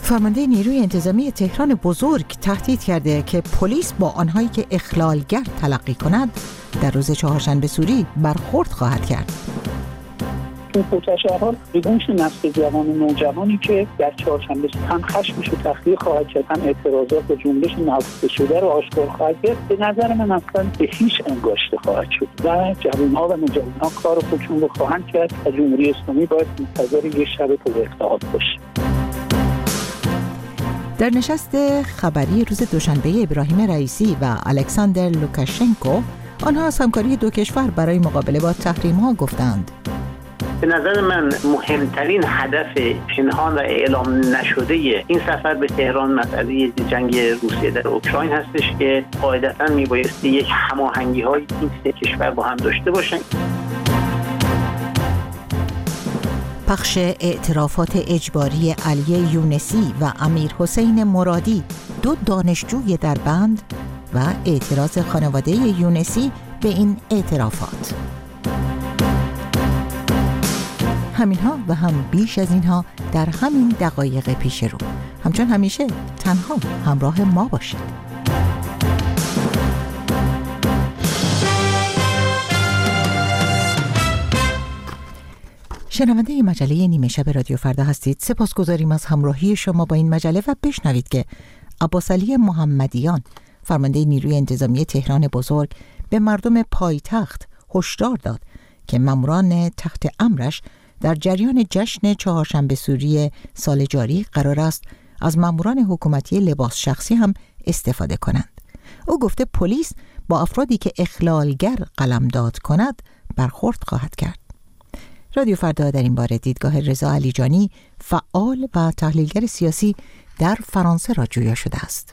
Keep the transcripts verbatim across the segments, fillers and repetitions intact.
فرمانده نیروی انتظامی تهران بزرگ تهدید کرده که پلیس با آنهایی که اخلالگر تلقی کند در روز چهارشنبه سوری برخورد خواهد کرد. تو پوتشهرها بگوش نسل جوان و نوجوانی که در چهارشنبه هم خشمش رو تخلیه خواهد کرد، هم اعتراضات و جنبش نهفته شده رو آشکار خواهد کرد، به نظر من اصلا به هیچ انگاشته خواهد شد و جوان‌ها و نوجوان‌ها کار خودشون رو خواهند کرد و جمهوری اسلامی باید منتظر یک شب پر اضطراب باشه. در نشست خبری روز دوشنبه ابراهیم رئیسی و الکساندر لوکاشنکو، آنها از همکاری دو کشور برای مقابله با تحریم‌ها گفتند. به نظر من مهمترین هدف پنهان و اعلام نشده این سفر به تهران مسئله جنگ روسیه در اوکراین هستش که قاعدتاً میبایستی یک هماهنگی‌های این سه کشور با هم داشته باشند. پخش اعترافات اجباری علی یونسی و امیر حسین مرادی، دو دانشجوی در بند، و اعتراض خانواده یونسی به این اعترافات. همینها و هم بیش از اینها در همین دقایق پیش رو. همچون همیشه تنها همراه ما باشید. شنونده مجله نیمه شب رادیو فردا هستید. سپاسگزاریم از همراهی شما با این مجله و بشنوید که عباسعلی محمدیان، فرمانده نیروی انتظامی تهران بزرگ، به مردم پایتخت هشدار داد که ماموران تحت امرش در جریان جشن چهارشنبه سوری سال جاری قرار است از ماموران حکومتی لباس شخصی هم استفاده کنند. او گفته پلیس با افرادی که اخلالگر قلمداد کند برخورد خواهد کرد. رادیو فردا در این باره دیدگاه رضا علیجانی، فعال و تحلیلگر سیاسی در فرانسه را جویا شده است.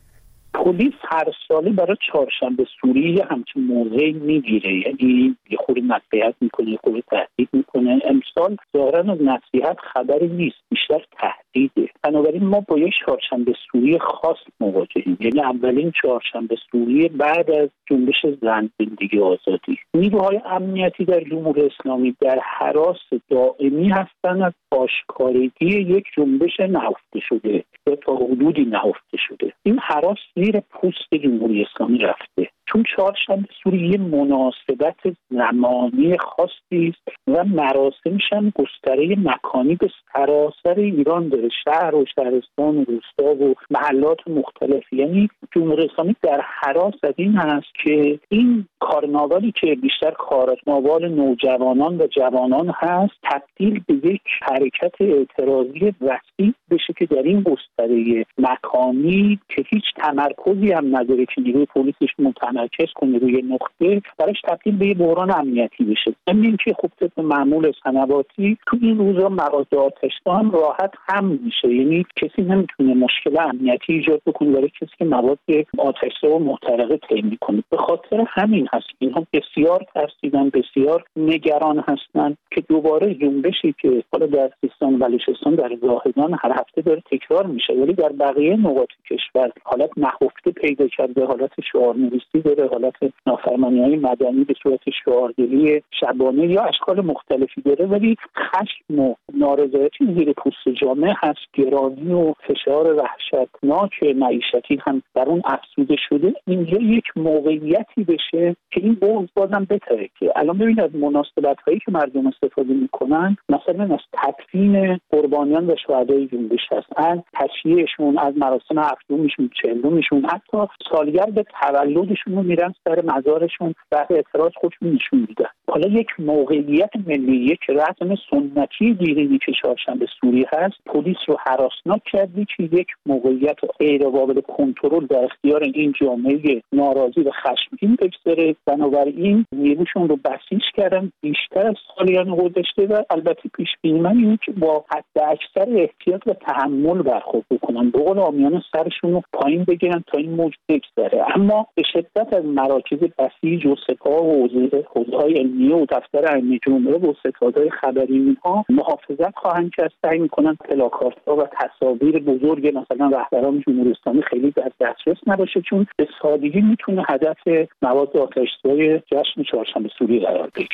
پلیس هر ساله برای چهارشنبه سوری یه همچین موضعی میگیره، یعنی یه خورده نصیحت میکنه، یه خورده تهدید میکنه. امسال ظاهرا از نصیحت خبری نیست، بیشتر تهدیده. بنابراین ما با یک چهارشنبه سوری خاص مواجهیم، یعنی اولین چهارشنبه سوری بعد از جنبش زن زندگی آزادی. نیروهای امنیتی در جمهوری اسلامی در هراس دائمی هستند از آشکارگی یک جنبش نهفته شده یا تا حدودی نهفته شده. این هراس زیر پوست جمهوری اسلامی رفته، چون چهارشنبه سوری یه مناسبت زمانی خاصی است و مراسمش هم گستره مکانی به سراسر ایران داره، شهر و شهرستان و روستا و محلات مختلف. یعنی جمهوری اسلامی در هراس از این هست که این کارناوالی که بیشتر کارناوال نوجوانان و جوانان هست تبدیل به یک حرکت اعتراضی وسیع بشه که در این گستره مکانی که هیچ تمرکزی هم نداره که نیروی پلیسش متمرکز کنه روی نقطه، براش تبدیل به یه بحران امنیتی بشه. همین که خب طبق معمول سنواتی تو این روزا مغازه آتش‌زا هم راحت هم میشه، یعنی کسی نمیتونه مشکل امنیتی ایجاد بکنه برای کسی که مواد آتش‌زا و محترقه طی کنه. به خاطر همین هست اینها بسیار ترسیدن، بسیار نگران هستند که دوباره جنبشی که حالا در سیستان و بلوچستان در زاهدان هر هفته داره تکرار میشه ولی در بقیه نقاط کشور حالت نهفته پیدا کرده، حالت شعارنویسی داره، حالت نافرمانی‌های مدنی به صورت شعارگیری شبانه یا اشکال مختلفی داره، ولی خشم و نارضایتی زیر پوست جامعه هست. گرانی و فشار وحشتناک معیشتی هم در اون افزوده شده. اینجا یک موقعیتی بشه که این بغض بازم بتره. که الان ببینید از مناسبت‌هایی که مردم استفاده می‌کنن، مثلا از تدفین قربانیان و شهدای جنبش هست، از تشییعشون، از مراسم هفتمشون، چهلمشون، حتی سالگرد تولدشون رو میرن سر مزارشون و اعتراض خودشون نشون میدن. حالا یک موقعیت ملی، یک رسم سنتی دیرینی که چهارشنبه سوری هست، پلیس رو هراسناک کردی که یک موقعیت غیر قابل کنترل در اختیار این جامعه ناراضی و خشمگین بگذاره. بنابراین نیروشون رو بسیج کردن بیشتر از سالیان گذشته و البته پیش بینی من اینه که با حد اکثر احتیاط و تحمل برخورد بکنن، به قول عامیانه سرشون رو پایین بگیرن تا این موج بگذره. اما به شدت از مراکز بسیج و سپاه و حوزه‌های علمیه و دفتر امنیت جمهوری و ستادهای خبری اینها محافظت خواهند کرد، سعی می‌کنن پلاکاردها و تصاویر بزرگ مثلا رهبران جمهوری اسلامی خیلی در دسترس نباشه، چون به سادگی میتونه هدف مواد آتش‌زای جشن چهارشنبه سوری قرار بگیره.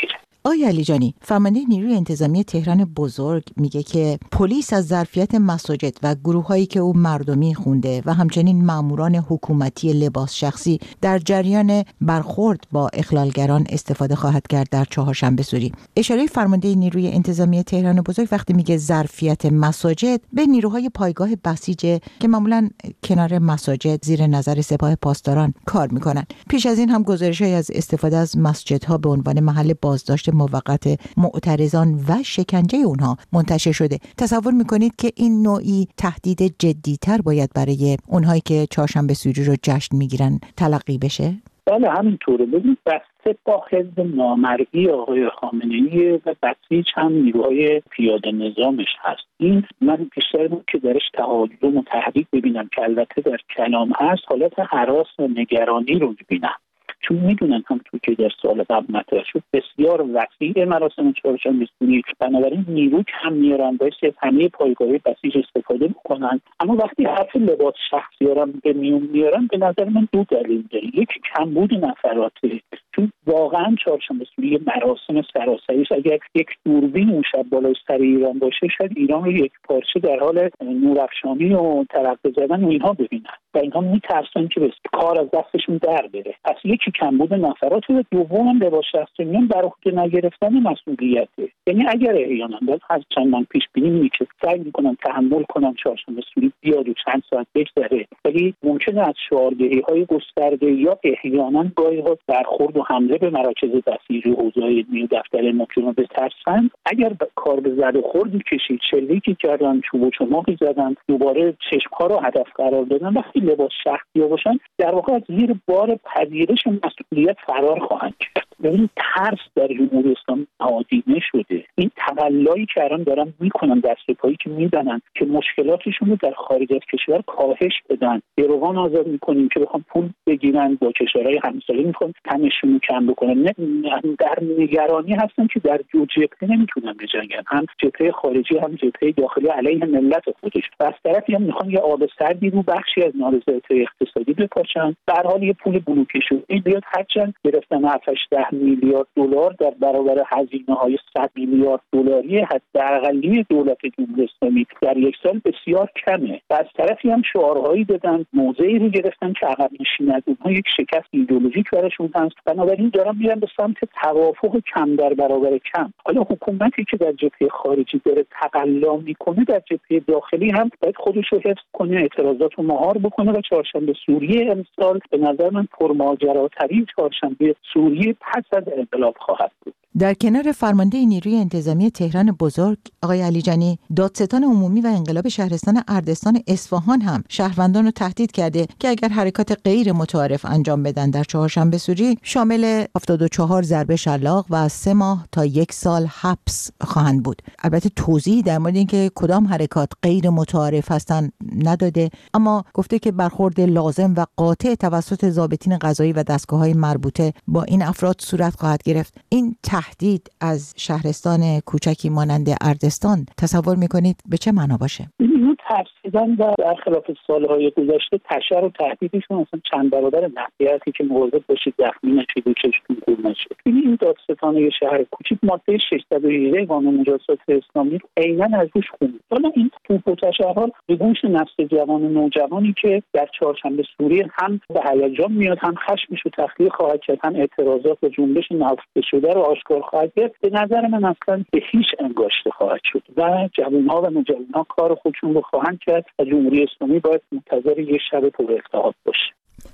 آقای علیجانی، فرمانده نیروی انتظامی تهران بزرگ میگه که پلیس از ظرفیت مساجد و گروهایی که او مردمی خونده و همچنین ماموران حکومتی لباس شخصی در جریان برخورد با اخلالگران استفاده خواهد کرد در چهارشنبه سوری. اشاره فرمانده نیروی انتظامی تهران بزرگ وقتی میگه ظرفیت مساجد به نیروهای پایگاه بسیج که معمولا کنار مساجد زیر نظر سپاه پاسداران کار میکنن. پیش از این هم گزارش‌هایی از استفاده از مسجدها به عنوان محل بازداشت موقت معترضان و شکنجه اونها منتشر شده. تصور میکنید که این نوعی تهدید جدی‌تر باید برای اونهایی که چهارشنبه سوری رو جشن میگیرن تلقی بشه؟ بله همینطوره. ببینید بسته با حزب نامرئی آقای خامنه‌ای و بسیج هم نیروهای پیاده نظامش هست. این من بیشتر بود که درش تهاجم و تهدید ببینم که البته در کلام هست، حالت هراس و نگرانی رو ببینم، چون میدونن هم تو که در سال قبل مطرح شد بسیار وسیع مراسم چهارشنبه سوری، بنابراین نیرو کم میارن باعث از همه پایگاه بسیج استفاده میکنن. اما وقتی حرف لباس شخصی رو به میون میارن به نظر من دو دلیل داره. یکی کمبود نفراته، چون واقعا چهارشنبه سوری مراسم سراسریش اگر یک دوربین اون شب بالای سر ایران باشه شاید ایران رو یک پارچه در حال نورافشانی و ترقه زدن و اینها ببینن و اینها میترسن که کار از دستشون در بره. پس یکی کمبود نفرات و دوم هم لباس شخصیان بر عهده نگرفتن مسئولیته. یعنی اگر احیانا باز از چند من پیش بینی میشه سعی میکنن تحمل کنن چهارشنبه سوری بیاد و چند ساعت بگذره، ولی ممکنه از شعاردهی‌های گسترده یا احیانا گاهی ها برخورد و حمله به مراکز بسیج و حوزه‌های علمی و دفتر محکمه بترسن. اگر کار به زد و خوردی کشید، شلیکی کردن، چوب و چماقی زدن، دوباره چشم‌ها رو هدف قرار دادن، وقتی لباس شخصی باشن در واقع از زیر بار پذیرش مسئولیت فرار خواهند کرد. این ترس در جمهوری اسلامی نهادینه شده. این تقلایی که الان دارن میکنن دستپایی که میدنن که مشکلاتشون رو در خارج از کشور کاهش بدن، گروگان آزاد میکنیم که بخوام پول بگیرن، با کشورهای همسایه میخوان تنشون رو کم بکنن. نه در نگرانی هستن که در جو جبهه نمیتونن بجنگن، هم جبهه خارجی هم جبهه داخلی علیه ملت خودش. و از طرفی هم میخوان یه آب سردی رو بخشی از نارضایتی اقتصادی بپاشن. به هر حال یه پول بلوکه شده این بیاد هرچند گرفتن هفت ده میلیارد دلار در برابر هزینه‌های صد میلیارد دلاری حداقلی دولت جمهوری اسلامی در یک سال بسیار کمه. و از طرفی هم شعارهایی دادن، موضعی رو گرفتن که عقب نشینی، اونها یک شکست ایدئولوژیک براشون هست. بنابراین دارن میرن به سمت توافق کم در برابر کم. حالا حکومتی که در جبهه خارجی داره تقلا میکنه در جبهه داخلی هم باید خودش رو حفظ کنه، اعتراضات رو مهار بکنه و چهارشنبه سوری امسال به نظر من پرماجراترین چهارشنبه سوری پس از انقلاب خواهد بود. در کنار فرمانده نیروی انتظامی تهران بزرگ آقای علیجانی، دادستان عمومی و انقلاب شهرستان اردستان اصفهان هم شهروندان رو تهدید کرده که اگر حرکات غیر متعارف انجام بدن در چهارشنبه سوری شامل هفتاد و چهار ضربه شلاق و سه ماه تا یک سال حبس خواهند بود. البته توضیحی در مورد اینکه کدام حرکات غیر متعارف هستن نداده، اما گفته که برخورد لازم و قاطع توسط ضابطین قضایی و دستگاه‌های مربوطه با این افراد صورت خواهد گرفت. این تهدید از شهرستان کوچکی مانند اردستان تصور میکنید به چه معنا باشه؟ اینو ترسیدن و برخلاف سالهای گذشته تشر و تهدیدشون اصلا چند برابر نقیتی که مواظب باشید زخمی نشید و چشتون کور نشید. این دادستان یه شهر کوچیک ماده ششصد و هجده قانون مجازات اسلامی رو عیناً از روش خوند. حالا این توپ و تشرها به گوش نسل جوان و نوجوانی که در چهارشنبه سوری هم به هیجان میاد، هم خشمش رو تخلیه خواهد کرد، هم اعتراضات و جنبش نهفته شده رو آشکار خواهد کرد، به نظر من اصلا به هیچ انگاشته خواهد شد و جوان‌ها و نوجوان‌ها کار خودشون رو خواهند کرد و جمهوری اسلامی باید منتظر یه شب پر ارتعاد باشه.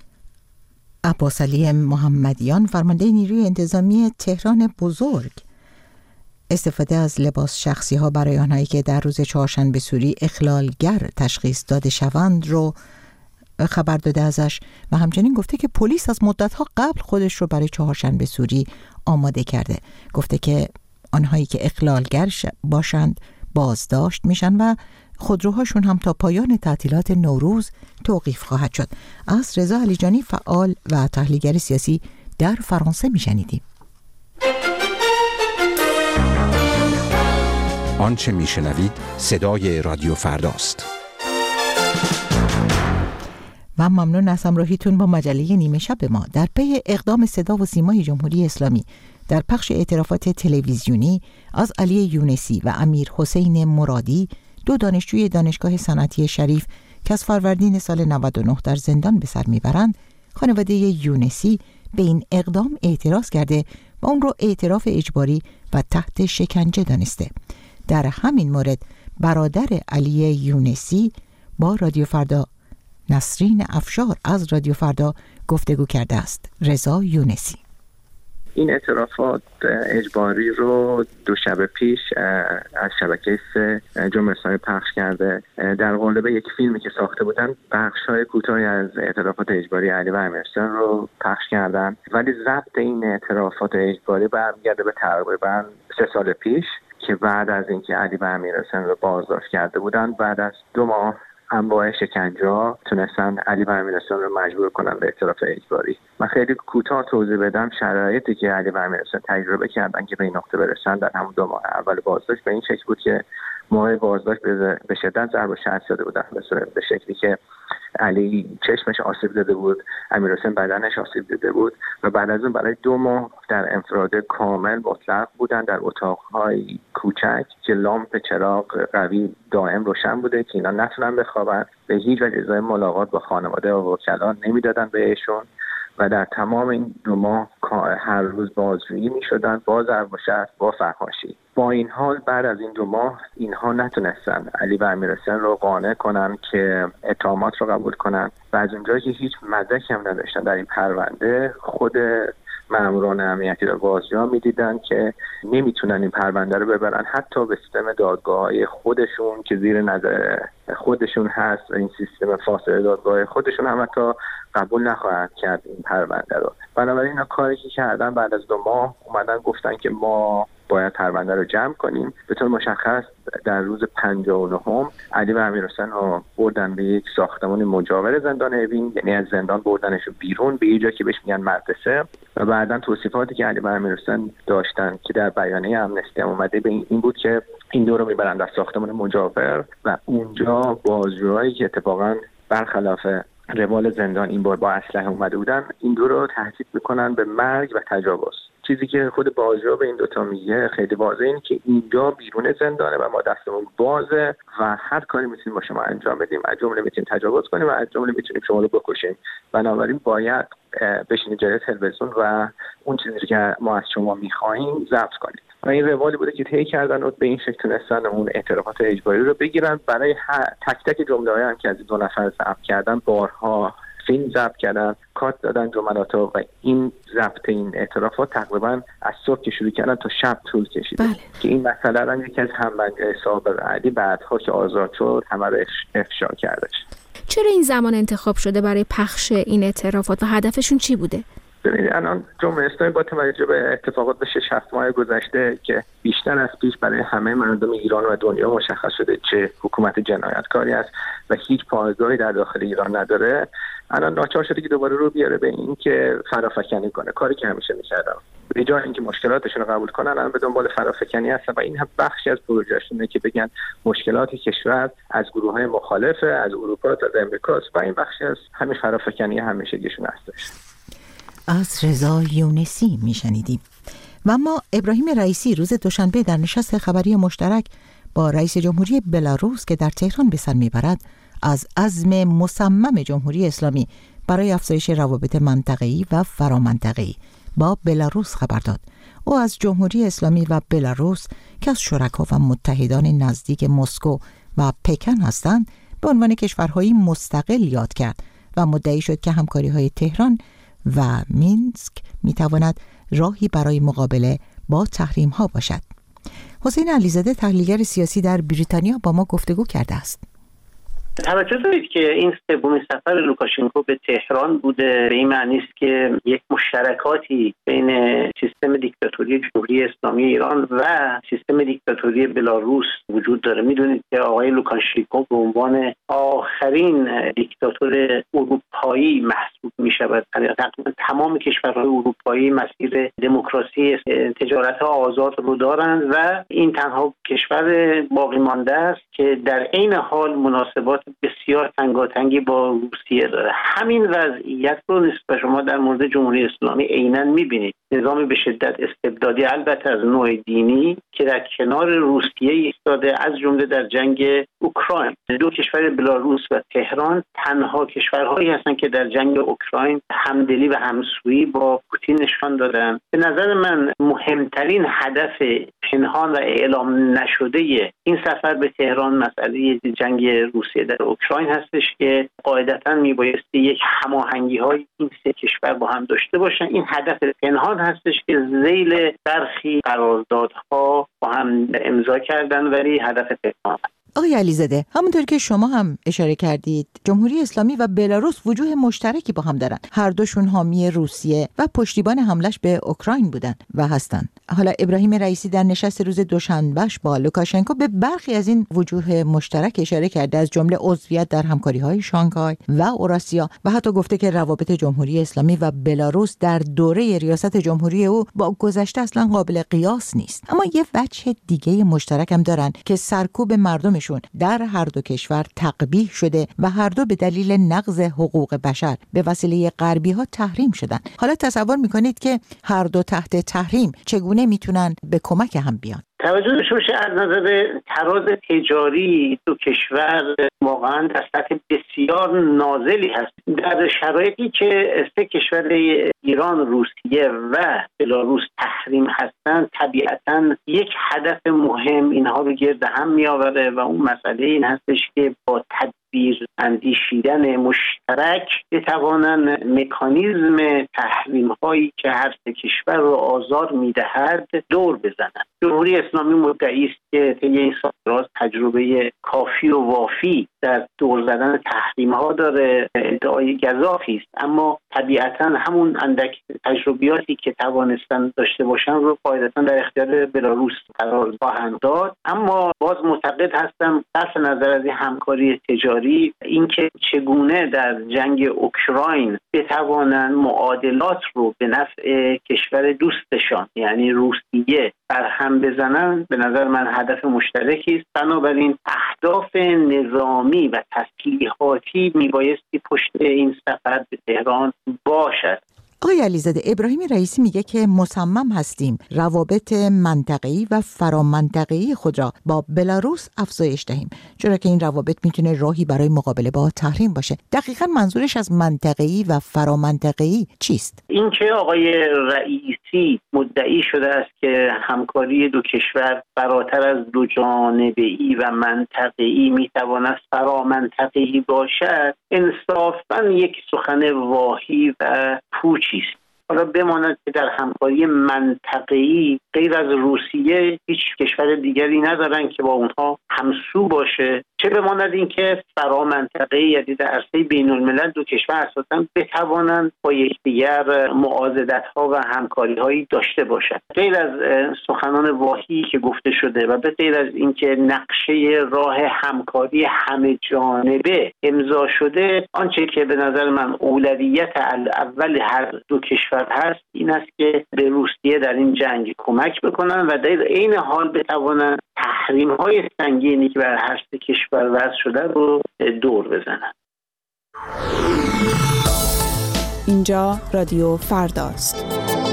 عباسعلی محمدیان، فرمانده نیروی انتظامی تهران بزرگ، استفاده از لباس شخصی ها برای آنهایی که در روز چهارشنبه سوری اخلالگر تشخیص داده شوند رو خبر داده ازش و همچنین گفته که پلیس از مدت‌ها قبل خودش رو برای چهارشنبه سوری آماده کرده. گفته که آنهایی که اخلالگر باشند بازداشت میشن و خودروهاشون هم تا پایان تعطیلات نوروز توقیف خواهد شد. از رضا علیجانی، فعال و تحلیلگر سیاسی در فرانسه میشنیدیم. آنچه میشنوید صدای رادیو فرداست. و ممنون از همراهیتون با مجله نیمه شب ما. در پی اقدام صدا و سیمای جمهوری اسلامی در پخش اعترافات تلویزیونی از علی یونسی و امیر حسین مرادی، دو دانشجوی دانشگاه صنعتی شریف که از فروردین سال نود و نه در زندان به سر میبرند، خانواده یونسی به این اقدام اعتراض کرده و اون رو اعتراف اجباری و تحت شکنجه دانسته. در همین مورد برادر علی یونسی با رادیو فردا نسرین افشار از رادیو فردا گفتگو کرده است. رضا یونسی: این اعترافات اجباری رو دو شب پیش از شبکه سه جمهوری اسلامی پخش کرده. در قالب یک فیلمی که ساخته بودن بخش‌های کوتاهی از اعترافات اجباری علی و امیرحسین رو پخش کردن، ولی ضبط این اعترافات اجباری برمیگرده به تقریبا سه سال پیش که بعد از اینکه علی و امیرحسین رو بازداشت کرده بودن، بعد از دو ماه انواع شکنجه تونستن علی و امیرحسین رو مجبور کنن به اعتراف اجباری. من خیلی کوتاه توضیح بدم شرایطی که علی و امیرحسین تجربه کردن که به این نقطه برسن. در همون دو ماه اول بازداشت به این شکل بود که موقع بازداشت به شدت ضرب و شتم شده بودن، به شکلی که علی چشمش آسیب دیده بود، امیرحسین بدنش آسیب دیده بود و بعد از اون برای دو ماه در انفراد کامل مطلق بودن در اتاق‌های کوچک که لامپ چراغ قوی دائم روشن بوده که اینا نتونن بخوابن. به هیچ وجه اجازه ملاقات با خانواده و وکلا نمیدادن بهشون و در تمام این دو ماه هر روز بازجویی می‌شدن با ضرب و شتم، با فحاشی. با این حال بعد از این دو ماه اینها نتونستن علی و امیرحسین رو قانع کنن که اتهامات رو قبول کنن و از اونجایی که هیچ مدرکی هم نداشتن در این پرونده، خود ماموران امنیتی و بازجوها میدیدن که نمیتونن این پرونده رو ببرن حتی به سیستم دادگاه‌های خودشون که زیر نظر خودشون هست و این سیستم فاصله دادگاه خودشون هم حتی قبول نخواهند کرد این پرونده رو. بنابراین اینا کاری که کردن بعد از دو ماه اومدن گفتن که ما باید پرونده رو جمع کنیم. به طور مشخص در روز پنجاه و نهم علی و امیرحسین رو بردن به یک ساختمان مجاور زندان اوین، یعنی از زندان بردنش رو بیرون به یه جایی که بهش میگن مدرسه و بعداً توصیفاتی که علی و امیرحسین داشتن که در بیانیه امنستی هم اومده به این بود که این دو رو میبرن در ساختمان مجاور و اونجا بازجوهایی که اتفاقاً برخلاف روال زندان این بار با اسلحه اومده بودن، این دو رو تهدید میکنن به مرگ و تجاوز. چیزی که خود بازجو به این دوتا میگه خیلی واضحه اینه که اینجا بیرون زندانه و ما دستمون بازه و هر کاری میتونیم با شما انجام بدیم، از جمله میتونیم تجاوز کنیم و از جمله میتونیم شما رو بکشیم. بنابراین باید بشینید جلوی تلویزیون و اون چیزی که ما از شما میخواهیم ضبط کنید. و این روالی بوده که طی کردن و به این شکل تونستن اون اعترافات اجباری رو بگیرن. برای تک تک جمله‌های هم که از دو نفر ضبط کردن بارها فیلم ضبط کردن، کات دادن جملاتو و این ضبط این اعترافات تقریبا از صبح که شروع کردن تا شب طول کشیده. بله. که این مسئله رو یکی از همبندی‌های سابق علی بعدها که آزاد شد همه رو افشا کردش. چرا این زمان انتخاب شده برای پخش این اعترافات و هدفشون چی بوده؟ ببینید الان جمهوری اسلامی با توجه به اتفاقات به شش هفت ماه گذشته که بیشتر از پیش برای همه مردم ایران و دنیا مشخص شده چه حکومت جنایتکاری است و هیچ پایگاهی در داخل ایران نداره، الان ناچار شده که دوباره رو بیاره به این که فرافکنی کنه، کاری که همیشه می‌کردن. به جای اینکه مشکلاتشون رو قبول کنن الان به دنبال فرافکنی هستن و این هم بخشی از پروژهشونه که بگن مشکلات کشور از گروه‌های مخالف، از اروپا تا امریکا و این بخشی از همین فرافکنی همیشگیشون هستش. از رضا یونسی میشنیدیم. و اما ابراهیم رئیسی روز دوشنبه در نشست خبری مشترک با رئیس جمهوری بلاروس که در تهران به سر میبرد از عزم مصمم جمهوری اسلامی برای افزایش روابط منطقه‌ای و فرامنطقه‌ای با بلاروس خبر داد. او از جمهوری اسلامی و بلاروس که از شرکا و متحدان نزدیک مسکو و پکن هستند به عنوان کشورهایی مستقل یاد کرد و مدعی شد که همکاری‌های تهران و مینسک میتواند راهی برای مقابله با تحریم ها باشد. حسین علیزاده تحلیلگر سیاسی در بریتانیا با ما گفتگو کرده است. توجه دارید که این سومین سفر لوکاشنکو به تهران بوده. به این معنی است که یک مشترکاتی بین سیستم دیکتاتوری جمهوری اسلامی ایران و سیستم دیکتاتوری بلاروس وجود داره. میدونید که آقای لوکاشنکو به عنوان آخرین دیکتاتور اروپایی محسوب میشود. تقریبا تمام کشورهای اروپایی مسیر دموکراسی تجارت آزاد رو دارند و این تنها کشور باقی مانده است که در عین حال مناسبات بسیار تنگاتنگی با روسیه داره. همین وضعیت رو نسبت شما در مورد جمهوری اسلامی عیناً می‌بینید. نظامی به شدت استبدادی، البته از نوع دینی، که در کنار روسیه ایستاده، از جمله در جنگ اوکراین. دو کشور بلاروس و تهران تنها کشورهایی هستند که در جنگ اوکراین همدلی و همسویی با پوتین نشان دادن. به نظر من مهمترین هدف پنهان و اعلام نشده این سفر به تهران مسئله جنگ روسیه در اوکراین هستش که قاعدتاً میبایستی یک هماهنگی های این سه کشور با هم داشته باشن. این هدف پنهان هستش که ذیل برخی قراردادها با هم امضا کردن، ولی هدف پنهان. آقای علیزاده، همونطور که شما هم اشاره کردید، جمهوری اسلامی و بلاروس وجوه مشترکی با هم دارن. هر دوشون حامی روسیه و پشتیبان حملش به اوکراین بودن و هستن. حالا ابراهیم رئیسی در نشست روز دوشنبهش با لوکاشنکو به برخی از این وجوه مشترک اشاره کرده، از جمله عضویت در همکاری‌های شانگهای و اوراسیا، و حتی گفته که روابط جمهوری اسلامی و بلاروس در دوره ریاست جمهوری او با گذشته اصلا قابل قیاس نیست. اما یه وجه دیگه مشترک هم دارن که سرکوب مردم در هر دو کشور تقبیح شده و هر دو به دلیل نقض حقوق بشر به وسیله غربی ها تحریم شدن. حالا تصور میکنید که هر دو تحت تحریم چگونه میتونن به کمک هم بیان؟ توجه داشته باشه از نظر تراز تجاری دو کشور واقعا در سطح بسیار نازلی هست. در شرایطی که سه کشور ایران، روسیه و بلاروس تحریم هستند، طبیعتاً یک هدف مهم اینها رو گرد هم میآوره و اون مسئله این هستش که با تدبیر اندیشیدن مشترک بتوانند مکانیزم تحریم هایی که هر سه کشور رو آزار میدهد دور بزنند. جمهوری اسلامی مدعی است که طی این سال تجربه کافی و وافی در دور زدن تحریم ها داره، ادعای گزافی است، اما طبیعتاً همون اندک تجربیاتی که توانستن داشته باشن رو قاعدتاً در اختیار بلاروس قرار خواهند داد. اما باز معتقد هستم صرف نظر از این همکاری تجاری، اینکه چگونه در جنگ اوکراین بتوانند معادلات رو به نفع کشور دوستشان یعنی روسیه برهم بزنن، به نظر من هدف مشترکی است. بنابراین اهداف نظامی و تسلیحاتی میبایستی پشت این سفر به تهران باشد. آقای علیزاده، ابراهیم رئیسی میگه که مصمم هستیم روابط منطقه‌ای و فرامنطقه‌ای خود را با بلاروس افزایش دهیم، چرا که این روابط میتونه راهی برای مقابله با تحریم باشه. دقیقاً منظورش از منطقه‌ای و فرامنطقه‌ای چیست؟ این که آقای رئیسی مدعی شده است که همکاری دو کشور فراتر از دو جانبه‌ای و منطقه‌ای میتواند فرامنطقه‌ای باشد، انصافاً یک سخن واهی و پوچ است. حالا بماند که در همکاری منطقه‌ای غیر از روسیه هیچ کشور دیگری ندارن که با اونها همسو باشه، چه بماند این که فرامنطقه‌ای یعنی در عرصه بین الملل دو کشور اساساً بتوانند با یکدیگر معاضدت‌ها و همکاری‌هایی داشته باشند. غیر از سخنان واهی که گفته شده و به غیر از اینکه نقشه راه همکاری همه جانبه امضا شده، آنچه که به نظر من اولویت اول هر دو کشور هست این است که به روسیه در این جنگ کمک بکنن و در عین حال بتوانند تحریم‌های سنگینی که بر هر سه کشور وضع شده رو دور بزنن. اینجا رادیو فرداست.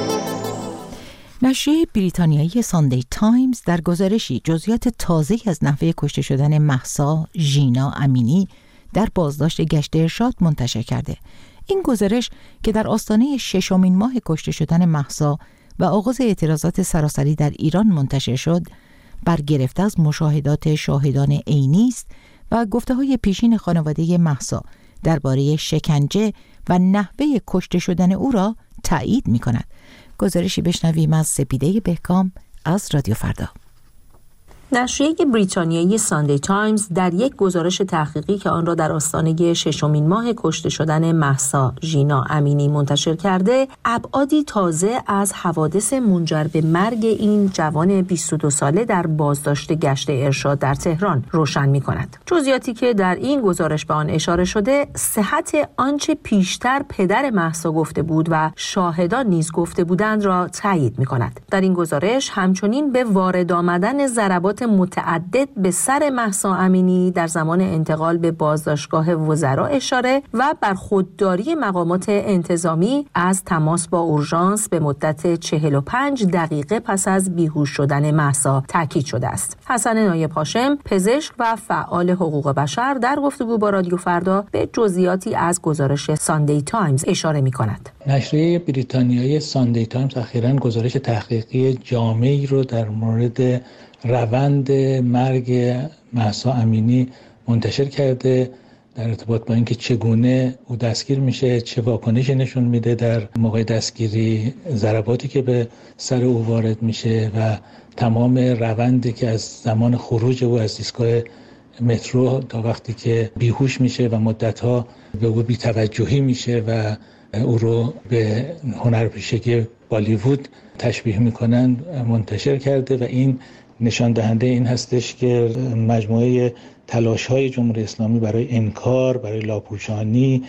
نشریه بریتانیایی ساندی تایمز در گزارشی جزئیات تازه‌ای از نحوه کشته شدن مهسا ژینا امینی در بازداشت گشت ارشاد منتشر کرده. این گزارش که در آستانه ششمین ماه کشته شدن مهسا و آغاز اعتراضات سراسری در ایران منتشر شد، برگرفته از مشاهدات شاهدان عینی است و گفته‌های پیشین خانواده مهسا درباره شکنجه و نحوه کشته شدن او را تایید می‌کند. گزارشی بشنویم از سپیده بهکام از رادیو فردا. نشریه بریتانیایی ساندی تایمز در یک گزارش تحقیقی که آن را در آستانه ششمین ماه کشته شدن مهسا ژینا امینی منتشر کرده، ابعادی تازه از حوادث منجر به مرگ این جوان بیست و دو ساله در بازداشت گشت ارشاد در تهران روشن می‌کند. جزئیاتی که در این گزارش به آن اشاره شده، صحت آنچه پیشتر پدر مهسا گفته بود و شاهدان نیز گفته بودند را تایید می‌کند. در این گزارش همچنین به وارد آمدن ضربات ضربات متعدد به سر مهسا امینی در زمان انتقال به بازداشتگاه وزرا اشاره و بر خودداری مقامات انتظامی از تماس با اورژانس به مدت چهل و پنج دقیقه پس از بیهوش شدن مهسا تاکید شده است. حسن نایب هاشم، پزشک و فعال حقوق بشر، در گفتگو با رادیو فردا به جزئیاتی از گزارش ساندی تایمز اشاره می‌کند. نشریه بریتانیایی ساندی تایمز اخیراً گزارش تحقیقی جامعی رو در مورد روند مرگ مهسا امینی منتشر کرده در ارتباط با اینکه چگونه او دستگیر میشه، چه واکنشی نشون میده در موقع دستگیری، ضرباتی که به سر او وارد میشه و تمام روندی که از زمان خروج او از ایستگاه مترو تا وقتی که بیهوش میشه و مدتها به او بی‌توجهی میشه و او رو به هنرپیشگی بالیوود تشبیه میکنن منتشر کرده و این نشان دهنده این هستش که مجموعه تلاش‌های جمهوری اسلامی برای انکار، برای لاپوشانی،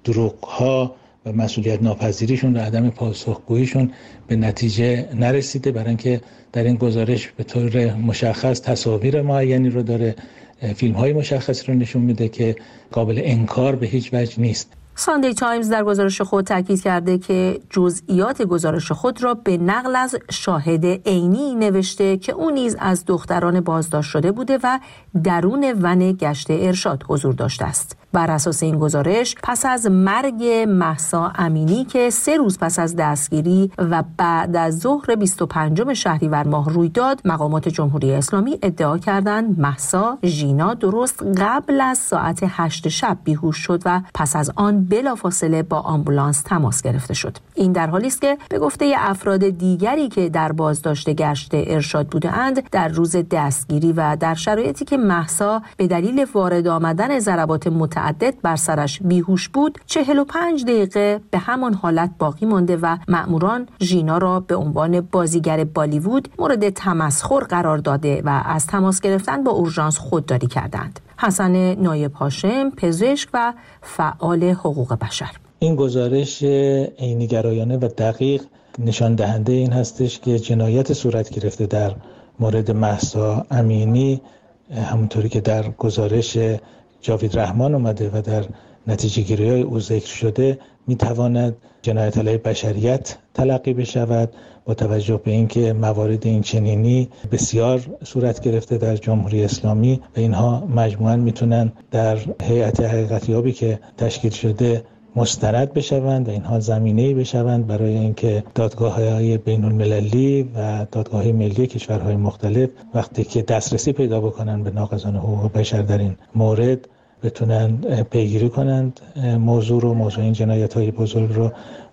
دروغ‌ها و مسئولیت ناپذیریشون و عدم پاسخگوییشون به نتیجه نرسیده، برای اینکه در این گزارش به طور مشخص تصاویر معینی رو داره، فیلم‌های مشخصی رو نشون میده که قابل انکار به هیچ وجه نیست. ساندی تایمز در گزارش خود تاکید کرده که جزئیات گزارش خود را به نقل از شاهد عینی نوشته که او نیز از دختران بازداشت شده بوده و درون ون گشت ارشاد حضور داشته است. بر اساس این گزارش پس از مرگ مهسا امینی که سه روز پس از دستگیری و بعد از ظهر بیست و پنجم شهریور ماه روی داد، مقامات جمهوری اسلامی ادعا کردند مهسا ژینا درست قبل از ساعت هشت شب بیهوش شد و پس از آن بلافاصله با آمبولانس تماس گرفته شد. این در حالی است که به گفته افراد دیگری که در بازداشت گشت ارشاد بودند، در روز دستگیری و در شرایطی که مهسا به دلیل وارد آمدن ضربات متعدد بر سرش بیهوش بود، چهل و پنج دقیقه به همان حالت باقی مانده و مأموران ژینا را به عنوان بازیگر بالیوود مورد تمسخر قرار داده و از تماس گرفتن با اورژانس خودداری کردند. حسن نایب هاشم، پزشک و فعال حقوق بشر: این گزارش عینی‌گرایانه و دقیق نشان دهنده این هستش که جنایت صورت گرفته در مورد مهسا امینی، همونطوری که در گزارش جاوید رحمان اومده و در نتیجه گیری‌های او ذکر شده، میتواند جنایت علیه بشریت تلقی بشود با توجه به اینکه موارد این چنینی بسیار صورت گرفته در جمهوری اسلامی و اینها مجموعاً میتونن در هیئت حقیقتیابی که تشکیل شده مستند بشوند و اینها زمینه‌ای بشوند برای اینکه دادگاه‌های بین‌المللی و دادگاه‌های ملی کشورهای مختلف وقتی که دسترسی پیدا بکنن به ناقضان حقوق بشر در این مورد بتونن پیگیری کنند موضوع رو، موضوع این جنایت‌های بزرگ رو.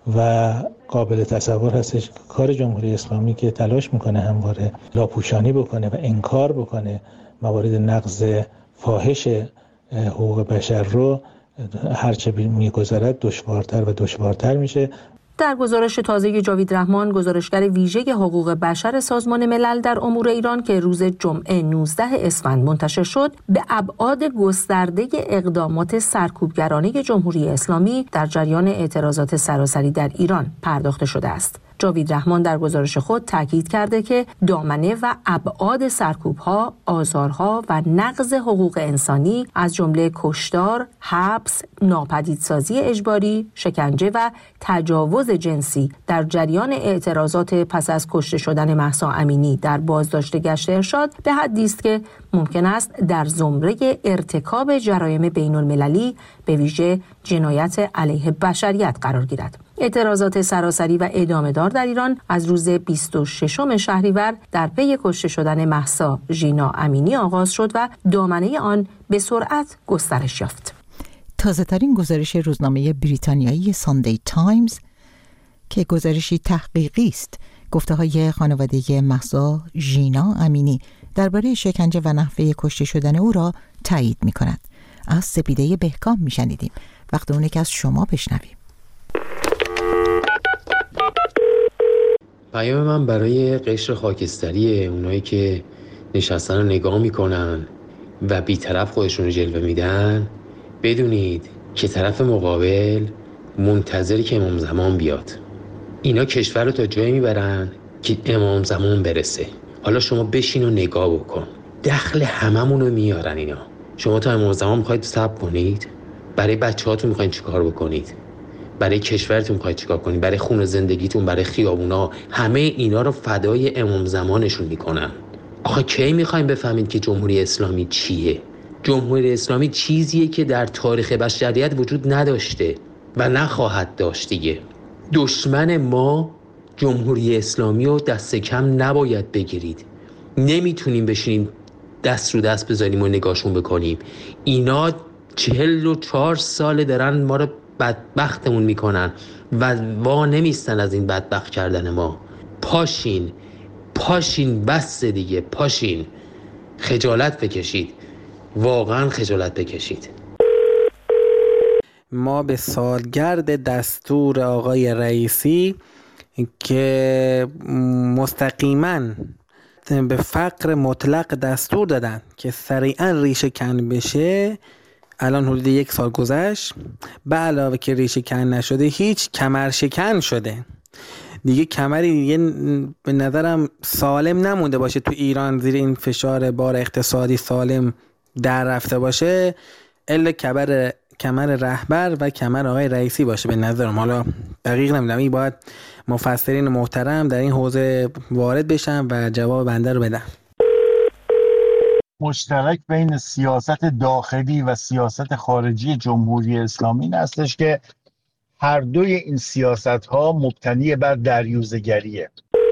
و قابل تصور هستش کار جمهوری اسلامی که تلاش میکنه همواره لاپوشانی بکنه و انکار بکنه موارد نقض فاحش حقوق بشر رو، هرچه میگذرد دشوارتر و دشوارتر میشه. در گزارش تازه جاوید رحمان، گزارشگر ویژه حقوق بشر سازمان ملل در امور ایران که روز جمعه نوزده اسفند منتشر شد، به ابعاد گسترده اقدامات سرکوبگرانه جمهوری اسلامی در جریان اعتراضات سراسری در ایران پرداخته شده است. جاوید رحمان در گزارش خود تاکید کرده که دامنه و ابعاد سرکوب‌ها، آزارها و نقض حقوق انسانی از جمله کشتار، حبس، ناپدیدسازی اجباری، شکنجه و تجاوز جنسی در جریان اعتراضات پس از کشته شدن مهسا امینی در بازداشت گشت ارشاد به حدی است که ممکن است در زمره ارتکاب جرایم بین‌المللی به ویژه جنایت علیه بشریت قرار گیرد. اعتراضات سراسری و ادامه‌دار در ایران از روز بیست و ششم شهریور در پی کشته شدن مهسا ژینا امینی آغاز شد و دامنه آن به سرعت گسترش یافت. تازه‌ترین گزارش روزنامه بریتانیایی ساندی تایمز که گزارشی تحقیقی است، گفته‌های خانواده مهسا ژینا امینی درباره شکنجه و نحوه کشته شدن او را تایید می‌کند. از سپیده بهکام می‌شنیدیم. وقت اونه که از شما بشنویم. پیام من برای قشر خاکستری، اونایی که نشستن رو نگاه میکنن و بی‌طرف خودشون رو جلوه میدن، بدونید که طرف مقابل منتظری که امام زمان بیاد. اینا کشور رو تا جایی میبرن که امام زمان برسه. حالا شما بشین و نگاه بکن. دخل هممون رو میارن اینا. شما تا امام زمان میخواید صبر کنید؟ برای بچه‌هاتون میخواید چیکار بکنید؟ برای کشورتون میخواید چیکار کنید؟ برای خون زندگیتون، برای خیابونا، همه اینا رو فدای امام زمانشون میکنن. آخه کی میخوایم بفهمید که جمهوری اسلامی چیه؟ جمهوری اسلامی چیزیه که در تاریخ بشریت وجود نداشته و نخواهد داشت دیگه. دشمن ما جمهوری اسلامی رو دست کم نباید بگیرید. نمیتونیم بشینیم دست رو دست بذاریم و نگاهشون بکنیم. اینا چهل و چهار سال دارن ما رو بدبختمون میکنن و وا نمیستن از این بدبخت کردن ما. پاشین پاشین بس دیگه، پاشین، خجالت بکشید، واقعا خجالت بکشید. ما به سالگرد دستور آقای رئیسی که مستقیما به فقر مطلق دستور دادن که سریعا ریشه کن بشه، الان حدود یک سال گذشت، به علاوه که ریشه کن نشده، هیچ کمر شکن شده دیگه. کمری دیگه به نظرم سالم نمونده باشه تو ایران زیر این فشار بار اقتصادی سالم در رفته باشه، الا کمر کمر رهبر و کمر آقای رئیسی باشه به نظرم. حالا دقیق نمیدونم، این باید مفسرین محترم در این حوزه وارد بشن و جواب بنده رو بدن. مشترک بین سیاست داخلی و سیاست خارجی جمهوری اسلامی این هستش که هر دوی این سیاست ها مبتنی بر دریوزه‌گریه.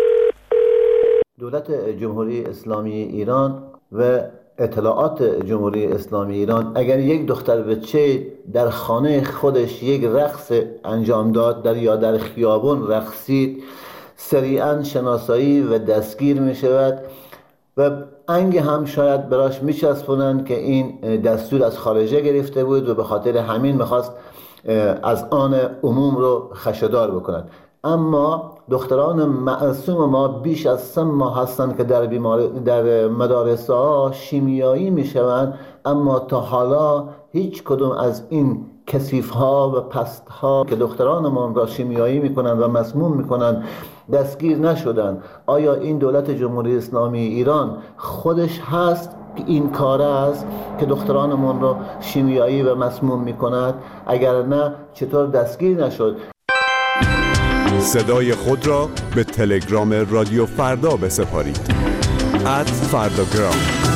دولت جمهوری اسلامی ایران و اطلاعات جمهوری اسلامی ایران اگر یک دختر بچه در خانه خودش یک رقص انجام داد در یا در خیابون رقصید، سریعا شناسایی و دستگیر می شود و انگ هم شاید براش می چسبونن که این دستور از خارجه گرفته بود و به خاطر همین میخواست از آن عموم رو خشدار بکنن. اما دختران معصوم ما بیش از سه ماه هستند که در بیمار در مدارس ها شیمیایی میشوند، اما تا حالا هیچ کدوم از این کثیف ها و پست ها که دخترانمان را شیمیایی میکنند و مسموم میکنند دستگیر نشدند. آیا این دولت جمهوری اسلامی ایران خودش هست که این کار است که دخترانمان را شیمیایی و مسموم میکند؟ اگر نه چطور دستگیر نشد؟ صدای خود را به تلگرام رادیو فردا بسپارید. ات فرداگرام.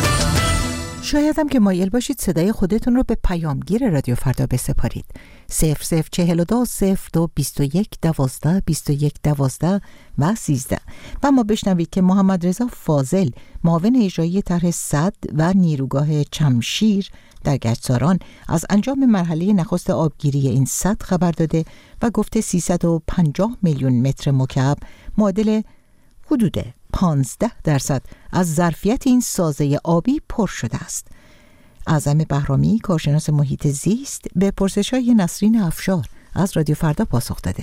شاید هم که مایل باشید صدای خودتون رو به پیامگیر رادیو فردا بسپارید. صفر صفر چهل و دو صفر دو بیست و یک دوازده بیست و یک دوازده و سیزده و ما بشنوید که محمد رضا فاضل معاون اجرایی طرح سد و نیروگاه چمشیر در گچساران از انجام مرحله نخست آبگیری این سد خبر داده و گفته سیصد و پنجاه میلیون متر مکعب معادل حدود پانزده درصد از ظرفیت این سازه آبی پر شده است. اعظم بهرامی کارشناس محیط زیست به پرسش‌های نسرین افشار از رادیو فردا پاسخ داده.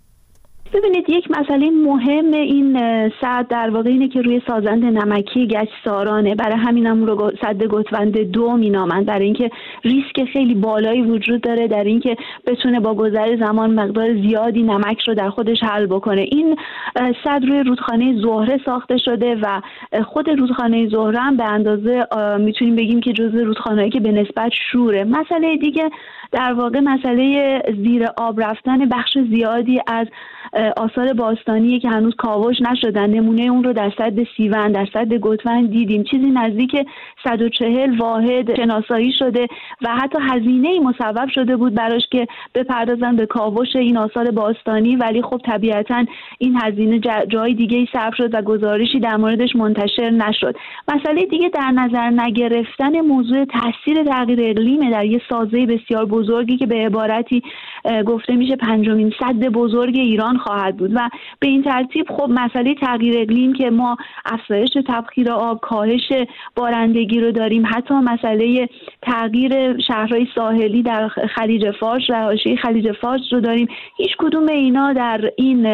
ببینید، یک مسئله مهم این سد در واقع اینه که روی سازند نمکی گچسارانه، برای همین هم رو سد گوتوند دو مینامند، برای اینکه ریسک خیلی بالایی وجود داره در اینکه بتونه با گذر زمان مقدار زیادی نمک رو در خودش حل بکنه. این سد روی رودخانه زهره ساخته شده و خود رودخانه زهره هم به اندازه میتونیم بگیم که جزو رودخانه‌ای که به نسبت شوره. مسئله دیگه در واقع مسئله زیر آب رفتن بخش زیادی از آثار باستانی که هنوز کاوش نشدن. نمونه اون رو در سد سیون، در سد گوتوند دیدیم. چیزی نزدیک صد و چهل واحد شناسایی شده و حتی هزینه‌ای مصوب شده بود براش که بپردازن به کاوش این آثار باستانی، ولی خب طبیعتاً این هزینه جای دیگه‌ای صرف شد و گزارشی در موردش منتشر نشد. مسئله دیگه در نظر نگرفتن موضوع تاثیر تغییر اقلیم در یه سازه بسیار بزرگی که به عبارتی گفته میشه پنجمین سد بزرگ ایران خواهد بود و به این ترتیب خب مسئله تغییر اقلیم که ما افزایش تبخیر آب، کاهش بارندگی رو داریم، حتی مسئله تغییر شهرهای ساحلی در خلیج فارس و حاشیه خلیج فارس رو داریم. هیچ کدوم اینا در این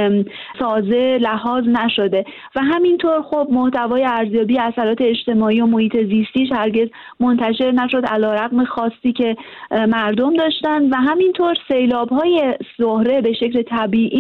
سازه لحاظ نشده و همینطور خب محتوای ارزیابی اثرات اجتماعی و محیط زیستیش هرگز منتشر نشد علیرغم خواستی که مردم داشتن و همینطور سیلاب‌های زهره به شکل طبیعی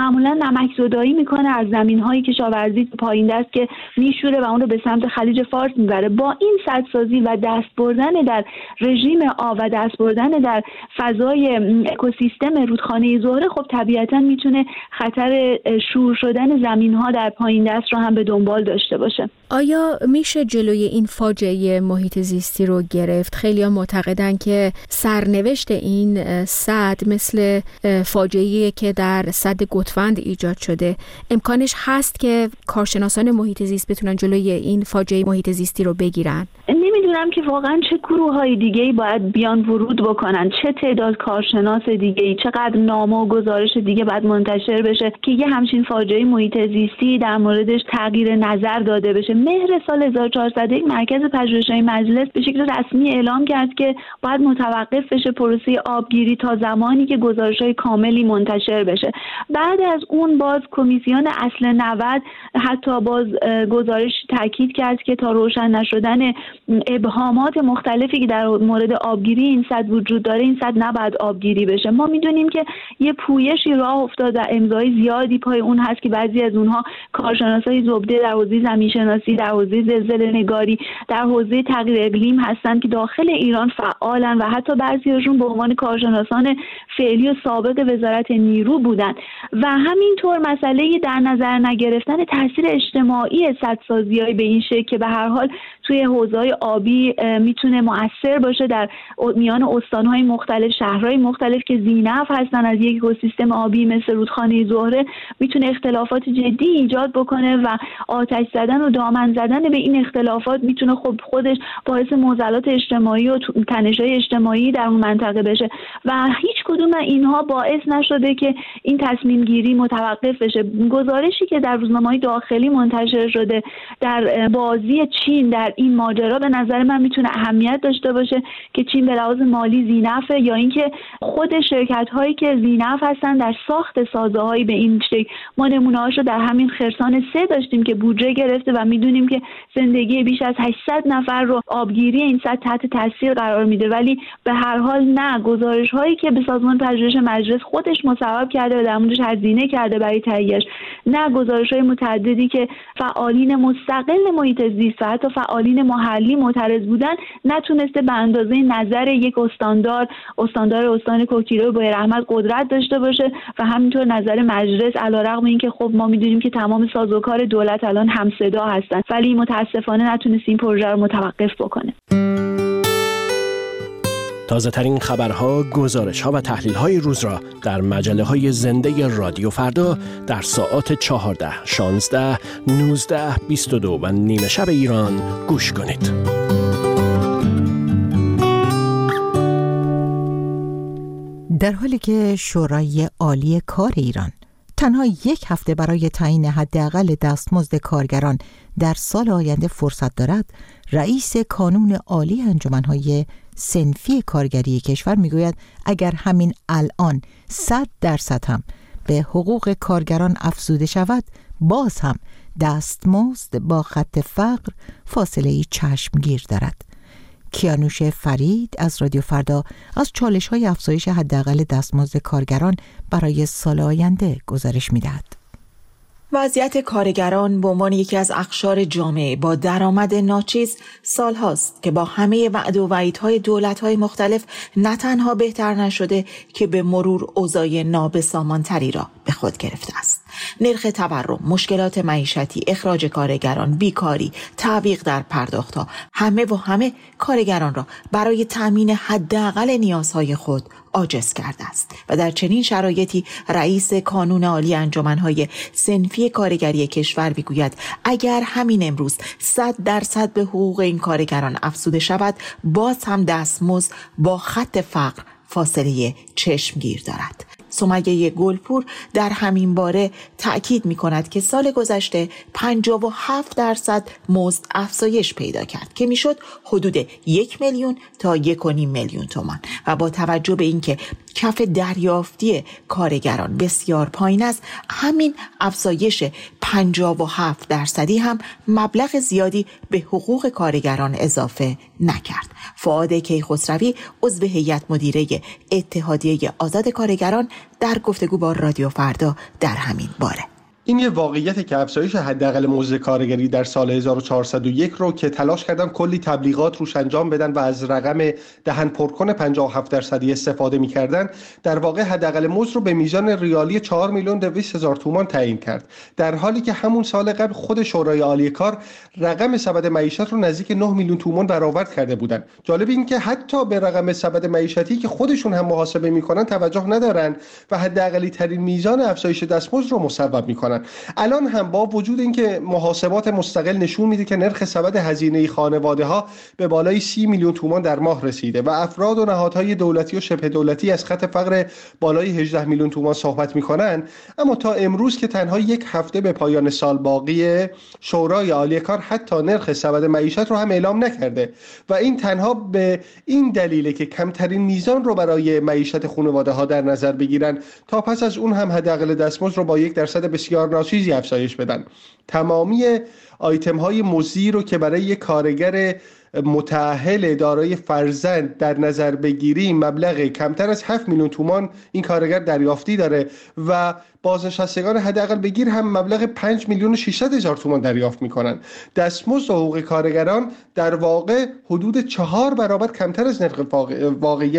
معمولا نمک زدایی میکنه از زمین‌های کشاورزی پایین دست که میشوره و اون رو به سمت خلیج فارس میبره. با این سدسازی و دست بردن در رژیم آب و دست بردن در فضای اکوسیستم رودخانه زهره، خب طبیعتاً میتونه خطر شور شدن زمین‌ها در پایین دست رو هم به دنبال داشته باشه. آیا میشه جلوی این فاجعه محیط زیستی رو گرفت؟ خیلی‌ها معتقدن که سرنوشت این سد مثل فاجعه‌ای که در سد گوتوند ایجاد شده. امکانش هست که کارشناسان محیط زیست بتونن جلوی این فاجعه محیط زیستی رو بگیرن؟ نمیدونم که واقعا چه گروه‌های دیگه‌ای باید بیان ورود بکنن، چه تعداد کارشناس دیگه‌ای، چقدر نامه و گزارش دیگه باید منتشر بشه که یه همچین فاجعه محیط زیستی در موردش تغییر نظر داده بشه. مهر سال هزار و چهارصد و یک مرکز پژوهش‌های مجلس به شکل رسمی اعلام کرد که باید متوقف بشه پروسه آبگیری تا زمانی که گزارش‌های کاملی منتشر بشه. بعد از اون باز کمیسیون اصل نود حتی باز گزارش تاکید کرد که تا روشن نشدن ابهامات مختلفی که در مورد آبگیری این سد وجود داره، این سد نباید آبگیری بشه. ما میدونیم که یه پویشی راه افتاد و امضای زیادی پای اون هست که بعضی از اونها کارشناسای زبده در حوزه زمینشناسی، در حوزه زلزله‌نگاری، در حوزه تغییر اقلیم هستن که داخل ایران فعالن و حتی بعضی‌هاشون به عنوان کارشناسان فعلی و سابق وزارت نیرو بودن. و همینطور مسئله در نظر نگرفتن تاثیر اجتماعی سدسازی‌های به این شکل که به هر حال توی حوزه‌های آبی میتونه مؤثر باشه در میان استان‌های مختلف، شهرهای مختلف که ذی‌نفع هستن از یک اکوسیستم آبی مثل رودخانه زهره، میتونه اختلافات جدی ایجاد بکنه و آتش زدن و دامن زدن به این اختلافات میتونه خب خودش باعث معضلات اجتماعی و تنش‌های اجتماعی در اون منطقه بشه و هیچ کدوم اینها باعث نشده که این تصمیم گیری متوقف بشه. گزارشی که در روزنامه‌های داخلی منتشر شده در بازی چین در این ماجرا به نظر من میتونه اهمیت داشته باشه که چین به لحاظ مالی ذی‌نفع یا اینکه خود شرکت‌هایی که ذی‌نفع هستن در ساخت سازه‌هایی به این شکل. ما نمونه‌هاشو در همین خرسان سه داشتیم که بودجه گرفته و میدونیم که زندگی بیش از هشتصد نفر رو آبگیری این سد تحت تاثیر قرار میده، ولی به هر حال نه، گزارش‌هایی که به سازمان پژوهش مجلس خودش مصوب کرده و در موردش هزینه کرده برای تهیه‌اش، نه گزارش‌های متعددی که فعالین مستقل محیط زیست و حتی فعالین محلی معترض بودن نتونسته به اندازه نظر یک استاندار استاندار استان کوکتیرو بوی رحمت قدرت داشته باشه و همینطور نظر مجلس، علیرغم اینکه خب ما میدونیم که تمام سازوکار دولت الان همصدا هستن، ولی متاسفانه نتونست این پروژه رو متوقف بکنه. تازه ترین خبرها، گزارش‌ها و تحلیل‌های روز را در مجله‌های زنده رادیو فردا در ساعات چهارده، شانزده، نوزده، بیست و دو و نیمه شب ایران گوش کنید. در حالی که شورای عالی کار ایران تنها یک هفته برای تعیین حداقل دستمزد کارگران در سال آینده فرصت دارد، رئیس کانون عالی انجمن‌های صنفی کارگری کشور میگوید اگر همین الان صد درصد هم به حقوق کارگران افزوده شود، باز هم دستمزد با خط فقر فاصله‌ای چشمگیر دارد. کیانوش فرید از رادیو فردا از چالش‌های افزایش حداقل دستمزد کارگران برای سال آینده گزارش می‌دهد. وضعیت کارگران به عنوان یکی از اقشار جامعه با درآمد ناچیز سالهاست که با همه وعده و وعیدهای دولت‌های مختلف نه تنها بهتر نشده که به مرور اوضاع نابسامان‌تری را به خود گرفته است. نرخ تورم، مشکلات معیشتی، اخراج کارگران، بیکاری، تعویق در پرداخت‌ها، همه و همه کارگران را برای تامین حداقل نیازهای خود عاجز کرده است و در چنین شرایطی رئیس کانون عالی انجمن‌های صنفی کارگری کشور میگوید اگر همین امروز صد درصد به حقوق این کارگران افزوده شود، باز هم دستمزد با خط فقر فاصله چشمگیر دارد. سمیه گلپور در همین باره تأکید می کند که سال گذشته پنجاه و هفت درصد مزد افزایش پیدا کرد که میشد حدود یک میلیون تا یک و نیم میلیون تومان و با توجه به اینکه کف دریافتی کارگران بسیار پایین است، همین افزایش پنجاه و هفت درصدی هم مبلغ زیادی به حقوق کارگران اضافه نکرد. فؤاد کیخسروی عضو هیئت مدیره اتحادیه آزاد کارگران در گفتگو با رادیو فردا در همین باره. این یه واقعیته که افزایش حداقل مزد کارگری در سال هزار و چهارصد و یک رو که تلاش کردن کلی تبلیغات روش انجام بدن و از رقم دهن پرکن پنجاه و هفت درصدی استفاده می‌کردن، در واقع حداقل مزد رو به میزان ریالی چهار میلیون و دویست هزار تومان تعیین کرد، در حالی که همون سال قبل خود شورای عالی کار رقم سبد معیشت رو نزدیک نه میلیون تومان برآورد کرده بودن. جالب این که حتی به رقم سبد معیشتی که خودشون هم محاسبه می‌کنن توجه ندارن و حداقلی ترین میزان افزایش دستمزد رو مصوب می‌کنن. الان هم با وجود اینکه محاسبات مستقل نشون میده که نرخ سبد هزینه خانواده ها به بالای سی میلیون تومان در ماه رسیده و افراد و نهادهای دولتی و شبه دولتی از خط فقر بالای هجده میلیون تومان صحبت میکنن، اما تا امروز که تنها یک هفته به پایان سال باقی، شورای عالی کار حتی نرخ سبد معیشت رو هم اعلام نکرده و این تنها به این دلیله که کمترین میزان رو برای معیشت خانواده ها در نظر بگیرن تا پس از اون هم حداقل دستمزد رو با یک درصد بسیار ناچیزی افزایش بدن. تمامی آیتم های مزدی رو که برای یک کارگر متأهل دارای فرزند در نظر بگیریم، مبلغ کمتر از هفت میلیون تومان این کارگر دریافتی داره و بازنشستگان حداقل بگیر هم مبلغ پنج میلیون و ششصد هزار تومان دریافت میکنن. دستمزد و حقوق کارگران در واقع حدود چهار برابر کمتر از نرخ واقعی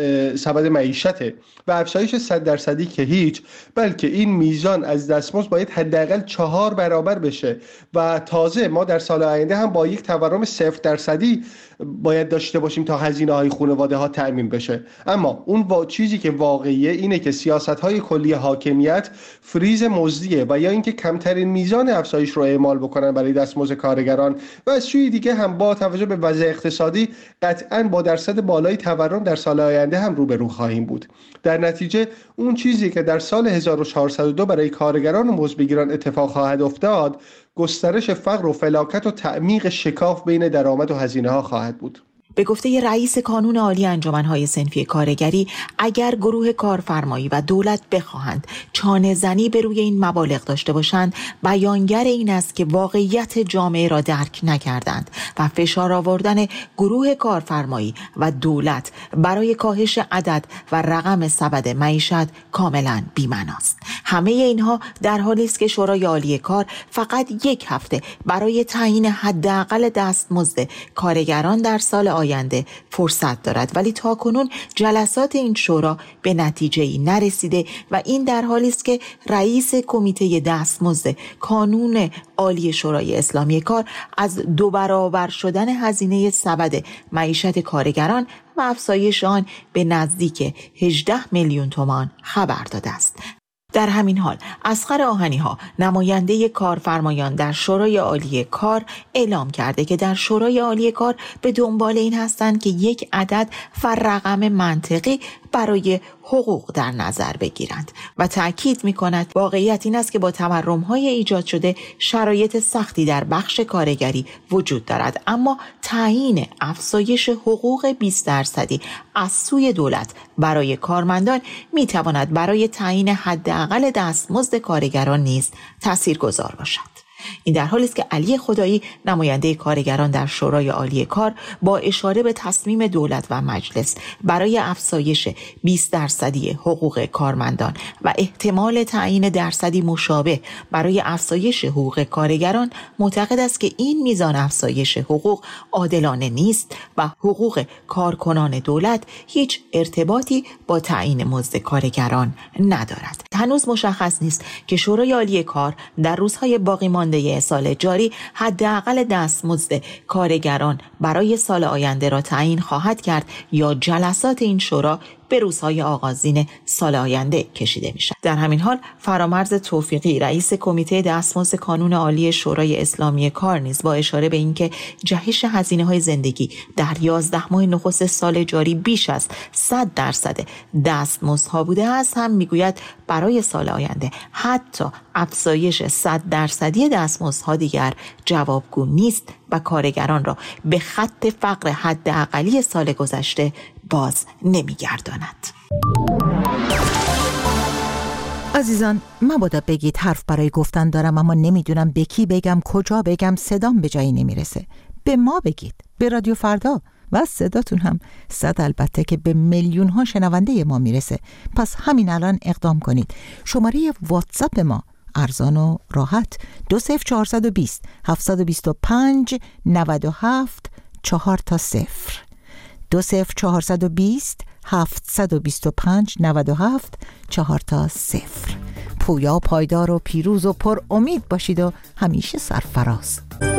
سبد معیشته و افزایش صد درصدی که هیچ، بلکه این میزان از دستمزد باید حداقل چهار برابر بشه و تازه ما در سال آینده هم با یک تورم صفر درصدی باید داشته باشیم تا هزینه های خانواده ها تأمین بشه. اما اون وا... چیزی که واقعیه اینه که سیاست های کلی حاکمیت فریز مزدیه و یا اینکه کمترین میزان افزایش رو اعمال بکنن برای دستمزد کارگران و از سوی دیگه هم با توجه به وضع اقتصادی قطعاً با درصد بالای تورم در سال آینده هم روبرو خواهیم بود. در نتیجه اون چیزی که در سال هزار و چهارصد و دو برای کارگران و مزدبگیران اتفاق خواهد افتاد، گسترش فقر و فلاکت و تعمیق شکاف بین درآمد و هزینه ها خواهد بود. به گفته رئیس کانون عالی انجمن‌های صنفی کارگری، اگر گروه کارفرمایی و دولت بخواهند چانه زنی به روی این مبالغ داشته باشند، بیانگر این است که واقعیت جامعه را درک نکردند و فشار آوردن گروه کارفرمایی و دولت برای کاهش عدد و رقم سبد معیشت کاملا بی‌معناست. همه اینها در حالی است که شورای عالی کار فقط یک هفته برای تعیین حداقل دستمزد کارگران در سال آینده فرصت دارد، ولی تاکنون جلسات این شورا به نتیجه‌ای نرسیده و این در حالی است که رئیس کمیته دستمزد کانون عالی شورای اسلامی کار از دو برابر شدن هزینه سبد معیشت کارگران و افزایش آن به نزدیک هجده میلیون تومان خبر داده است. در همین حال اصغر آهنی‌ها، نماینده کارفرمایان در شورای عالی کار، اعلام کرده که در شورای عالی کار به دنبال این هستند که یک عدد و رقم منطقی برای حقوق در نظر بگیرند و تأکید می‌کند واقعیت این است که با تورم‌های ایجاد شده شرایط سختی در بخش کارگری وجود دارد، اما تعیین افزایش حقوق بیست درصدی از سوی دولت برای کارمندان می‌تواند برای تعیین حداقل دستمزد کارگران نیز تاثیرگذار باشد. این در حالی است که علی خدایی، نماینده کارگران در شورای عالی کار، با اشاره به تصمیم دولت و مجلس برای افزایش بیست درصدی حقوق کارمندان و احتمال تعیین درصدی مشابه برای افزایش حقوق کارگران، معتقد است که این میزان افزایش حقوق عادلانه نیست و حقوق کارکنان دولت هیچ ارتباطی با تعیین مزد کارگران ندارد. هنوز مشخص نیست که شورای عالی کار در روزهای باقی مانده سال جاری حداقل دستمزد کارگران برای سال آینده را تعیین خواهد کرد یا جلسات این شورا به روزهای آغازین سال آینده کشیده می شود. در همین حال فرامرز توفیقی، رئیس کمیته دستمزد کانون عالی شورای اسلامی کار، نیز با اشاره به اینکه جهش هزینه‌های زندگی در یازده ماه نخست سال جاری بیش از صد درصد دستمزدها بوده است، هم میگوید برای سال آینده حتی افزایش صد درصدی دستمزدها دیگر جوابگو نیست و کارگران را به خط فقر حداقلی سال گذشته باز نمیگرداند. عزیزان، مبادا بگید حرف برای گفتن دارم اما نمیدونم به کی بگم، کجا بگم، صدام به جایی نمیرسه. به ما بگید، به رادیو فردا، و صداتون هم صد البته که به میلیون ها شنونده ما میرسه. پس همین الان اقدام کنید. شماره واتساپ ما ارزان و راحت دو صفر چهارصد و بیست هفتصد و بیست و پنج نود و هفت چهار تا صفر دو صفر چهارصد و بیست هفتصد و بیست و پنج نود و هفت چهار تا صفر. پویا، پایدار و پیروز و پر امید باشید و همیشه سرفراز.